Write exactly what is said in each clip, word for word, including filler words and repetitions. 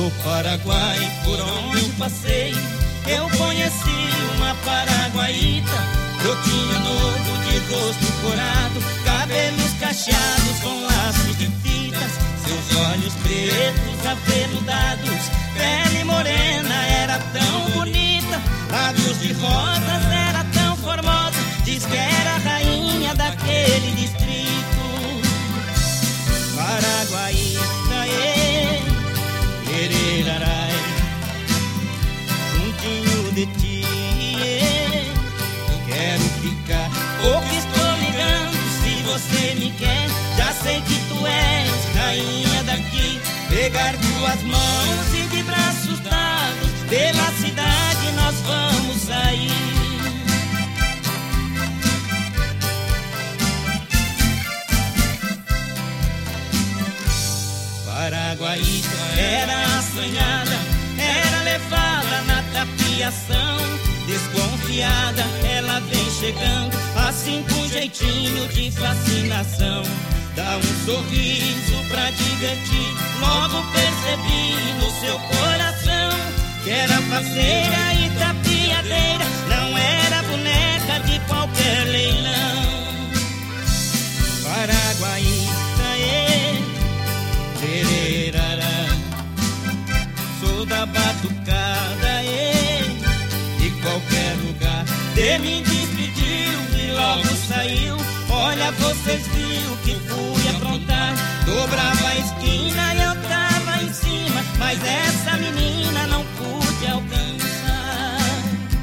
No Paraguai, por onde eu passei, eu conheci uma paraguaíta, brotinho novo de rosto corado, cabelos cacheados com laços de fitas, seus olhos pretos aveludados, pele morena era tão bonita, lábios de rosas era tão formosa, diz que era a rainha daquele distrito. Paraguaíta, ê, ererarai, juntinho de ti, ê, quero ficar. Ou que estou ligando, se você me quer, já sei que tu és rainha daqui. Pegar tuas mãos e de braços dados, pela cidade nós vamos sair. Paraguaíta era assanhada, era levada na tapiação. Desconfiada, ela vem chegando, assim com jeitinho de fascinação. Dá um sorriso pra divertir, logo percebi no seu coração que era parceira e tapiadeira, não era boneca de qualquer leilão. Paraguaíta, ê, tererará, sou da batucada, ê, de qualquer lugar. De me despediu e logo saiu. Olha, vocês viu que fui aprontar. Dobrava a esquina e eu tava em cima, mas essa menina não pude alcançar.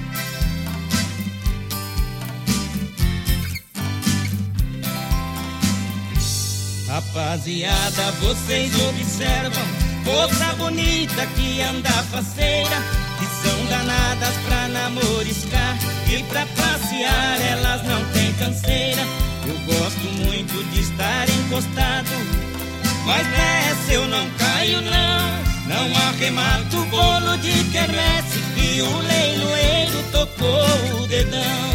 Rapaziada, vocês observam, moça bonita que anda faceira, que são danadas pra namoriscar, e pra passear elas não têm canseira. Eu gosto muito de estar encostado, mas nessa eu não caio não. Não arremato o bolo de quermesse e o leiloeiro tocou o dedão.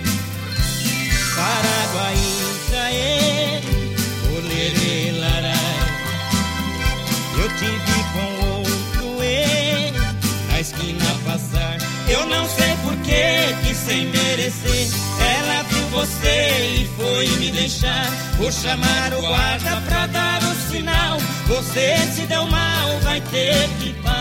Paraguaíta, ê, olerê, larai, eu te vi com outro, ê, na esquina passar. Eu não sei porquê que sem merecer ela viu você e foi me deixar. Vou chamar o guarda pra dar o sinal, você se deu mal, vai ter que pagar.